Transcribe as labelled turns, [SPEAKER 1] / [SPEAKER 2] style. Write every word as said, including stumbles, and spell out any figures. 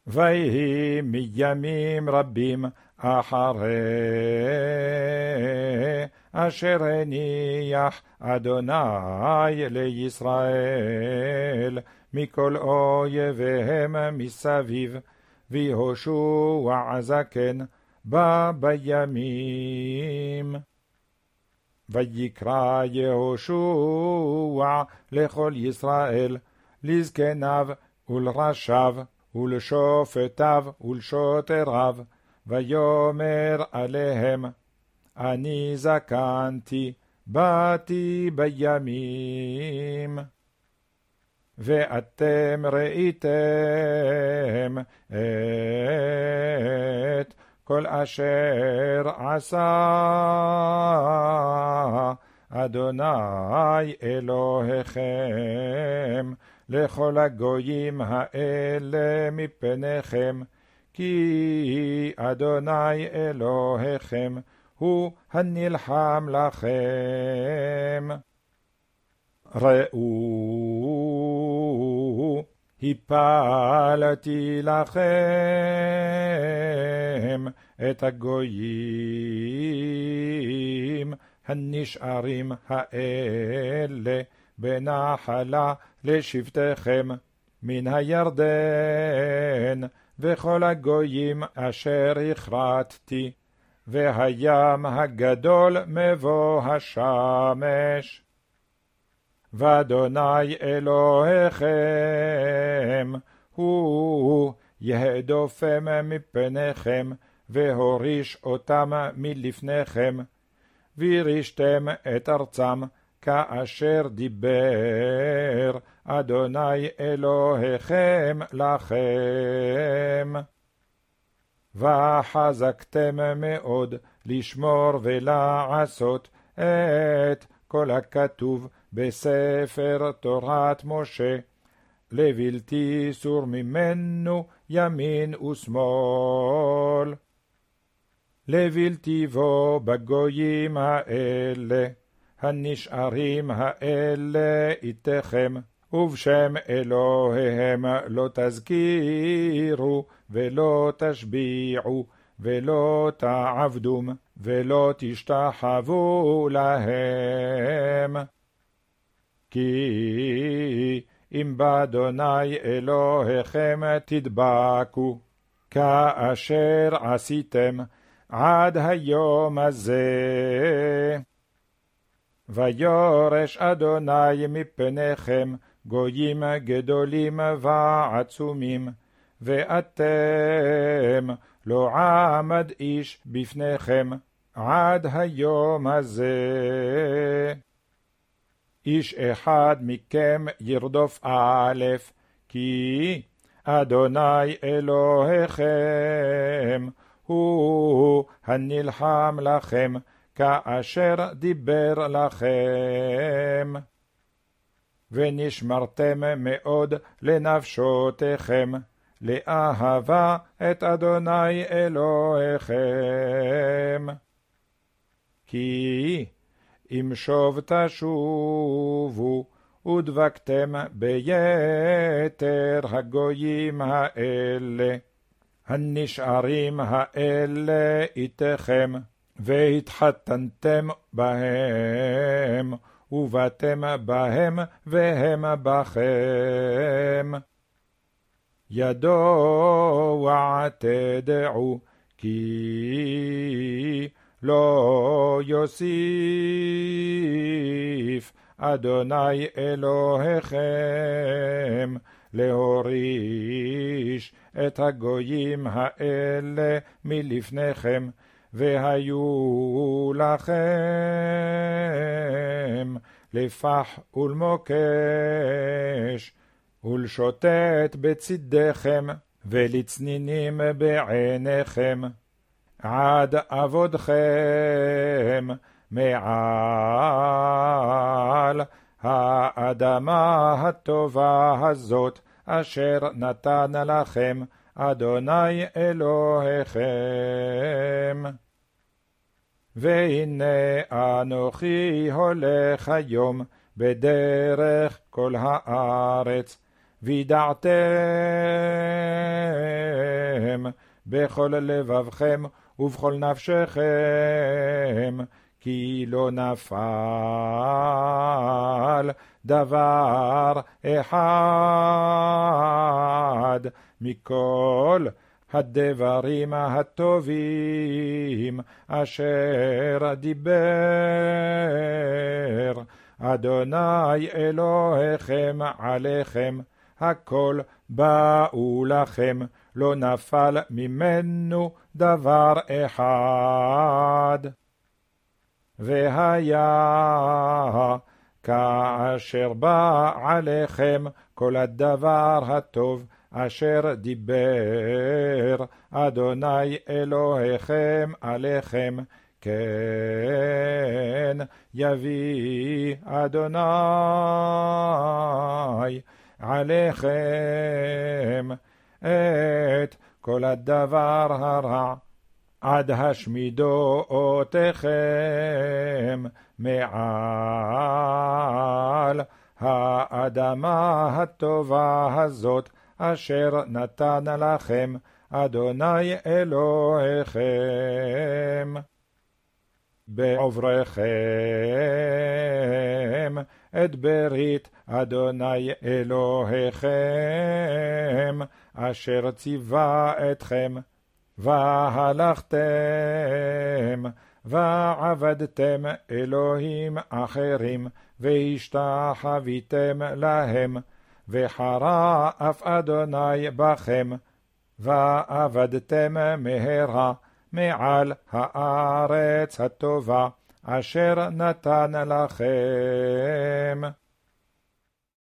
[SPEAKER 1] ויהי מימים רבים אחרי אשר הניח אדוני לישראל מכל אויביהם מסביב, ויהושע זקן בא בימים. ויקרא יהושע לכל ישראל, לזקניו ולראשיו ולשופטיו ולשוטריו, ויאמר עליהם, אני זקנתי, באתי בימים. ואתם ראיתם את כל אשר עשה אדוני אלוהיכם לכל הגויים האלה מפניכם, כי אדוני אלוהיכם הוא הנלחם לכם. ראו, הפלתי לכם את הגויים הנשארים האלה בנחלה לשבטיכם מן הירדן, וכל הגויים אשר הכרתתי, והים הגדול מבוא השמש. ואדוני אלוהיכם הוא יהדופם מפניכם, והוריש אותם מלפניכם, וירישתם את ארצם כאשר דיבר אדוני אלוהיכם לכם. וחזקתם מאוד לשמור ולעשות את כל הכתוב בספר תורת משה, לבלתי סור ממנו ימין ושמאל, לבלתי בו בגויים האלה הנשארים האלה איתכם, ובשם אלוהיהם לא תזכירו ולא תשביעו ולא תעבדום ולא תשתחוו להם. כי אם באדוני אלוהיכם תדבקו, כאשר עשיתם עד היום הזה. ויורש אדוני מפניכם גויים גדולים ועצומים, ואתם לא עמד איש בפניכם עד היום הזה. איש אחד מכם ירדוף א', כי אדוני אלוהיכם הוא הנלחם לכם כאשר דיבר לכם. ונשמרתם מאוד לנפשותיכם, לאהבה את אדוני אלוהיכם. כי אם שוב תשובו ודבקתם ביתר הגויים האלה, הנשארים האלה איתכם, והתחתנתם בהם, ובאתם בהם והם בכם. ידוע תדעו כי לא יוסיף אדוני אלוהיכם להוריש את הגויים האלה מלפניכם, והיו לכם לפח ולמוקש ולשוטט בצדיכם ולצנינים בעיניכם, עד עבודכם מעל האדמה הטובה הזאת אשר נתן לכם אדוני אלוהיכם. והנה אנוכי הולך היום בדרך כל הארץ, וידעתם בכל לבבכם ובכל נפשכם, כי לא נפל דבר אחד מכל הדברים הטובים אשר דיבר אדוני אלוהיכם עליכם, הכל באו לכם, לא נפל ממנו דבר אחד. והיה כאשר בא עליכם כל הדבר הטוב אשר דיבר אדוני אלוהיכם עליכם, כן יביא אדוני עליכם את כל הדבר הרע, עד השמידו אותכם מעל האדמה הטובה הזאת, אשר נתן לכם אדוני אלוהיכם. בעוברכם את ברית אדוני אלוהיכם, אשר ציווה אתכם, והלכתם ועבדתם אלוהים אחרים, והשתחוויתם להם, וחרה אף אדוני בכם, ועבדתם מהרה מעל הארץ הטובה אשר נתן לכם.